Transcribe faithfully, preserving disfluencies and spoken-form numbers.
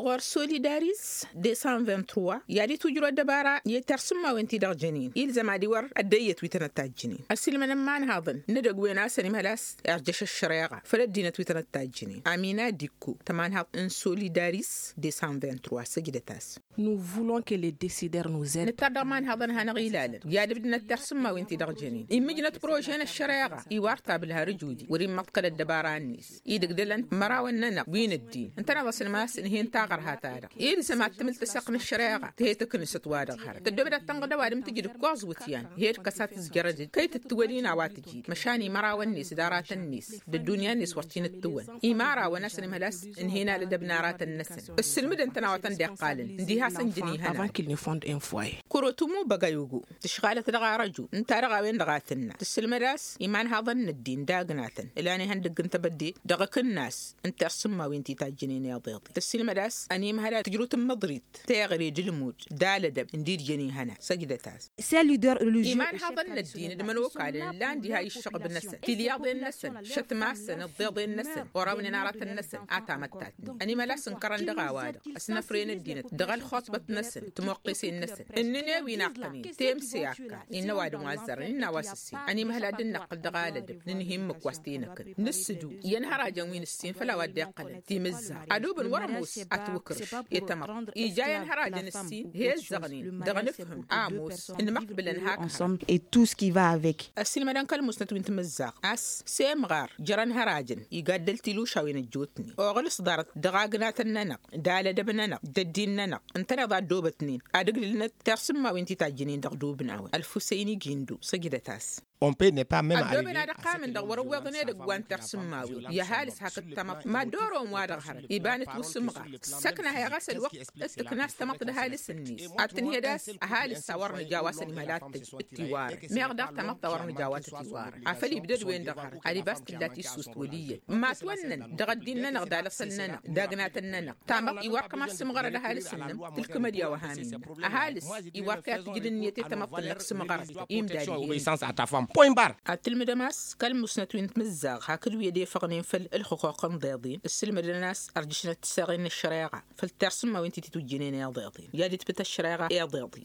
غور سوليداريس ديسان veintitrés يالي تجرو الدبارة يترسم ما وانتي دغ جنين يلزم عدي ور الدية تويتنا تاج جنين السلم نمان هذن ندق وين سني ملاس ارجش الشريعة فلدينا تويتنا تاج جنين امينا ديكو تمان هاد ان سوليداريس ديسان veintitrés سجدتاس. Nous voulons que les décideurs nous aident. نتردمان هذن هنا غيلال يا بدنا ترسم ما وانتي دغ جنين يمجنا بروجين الشريعة يوارتا بالها رجودي وريم مطقل الدبارة النيس يدق دلن مراوننا وين الدين انتنا وصل ماس ان هي انتاغر هاتارق يلزم عتمل تسقن الشريعة تهيت كنسة وادغ هرق تدبر التنقل دوادم تجد كوز وتيان هيت كسات زجرد كي تتولين عواتجيد مشاني مراون النيس دارات النيس الدنيا النيس ورتين التون إمارة ونسن مهلاس ان هنا لدبنارات النسن السلمد انتنا وطن دي قالن انديها سنجني هنا Avant qu'ils ne fondent un foyer. كروتمو بقايوغو تشغالة دغا رجو انت رغا وين دغاتنا تسلمداس إيمان هذن الدين داقناتن الاني هندق انت بدي دغك الناس انت ارسمها وينتي تاجنين يا ضيضي تسلمداس اني مهلا تجروت مضريت تيغري جلموج دالدب اندير جني هنا سجدتاس C'est leader religieux. إيمان هذن الدين دمنوك على لاندي هاي الشغب النسن تلياض النسن شتماسن الضيض النسن وراوني نارات النسن اتامتاتني اني ملاس انقرن دغا وادا اسنفرين الدين دغا الخطبة النسن تموقسي النسن انني ويناقني تيم سياكا إن واد معزر إن واسسي أني مهلا دنقل دغالد ننهم مكواستينك نسدو ينهر جوين السين فلا ودي قلن تيم الزار عدوب ورموس أتوكرش يتمر إيجا ينهر جن السين هي الزغنين دغنفهم آموس إن مقبل هاك Ensemble et tout ce qui va avec. السين مدان كلموس نتوين تمزاق أس سيم غار جران هراجن يقدل تلو شاوين الجوتني أغلس دارت دغاقنات الننق دالة دبننق ددين ننق انتنا ضاد دوبتنين أدق لنا ترسم ما وينتي تاجنين دغدوبن أول الفسيني جيندو سجدتاس On peut ne pas même الدوبن arriver هذا à قام cette دغ ورا وغني دغ وان ترسم ماوي يا هالس حق التمط ما دوره ما دغ هر يبان توسمغ سكنه هي غسل وقت التكناس تمط ده هالس النيس اتني هداس هالس ورني جاواس المالات التوار ما غدق تمط ورني جاوات التوار عفلي بدد وين دغ هر علي باس تلاتي سوست وليه ما تونن دغ ديننا نغدا لسننا دغناتنا تمط يورق ما سمغر ده هالس النم تلك مديا وهامين هالس يورق تجد نيتي تمط لك سمغر يمدادي obéissance à ta femme. Point barre. التلمدماس كلمسنا توين تمزاغ هاكدو يدي فغنين فل الحقوق ضيضين السلم الناس ارجشنا تساغين الشريعة فالترسم ما وانتي تتوجينين يا ضيضين يا دي تبت الشريعة يا ضيضين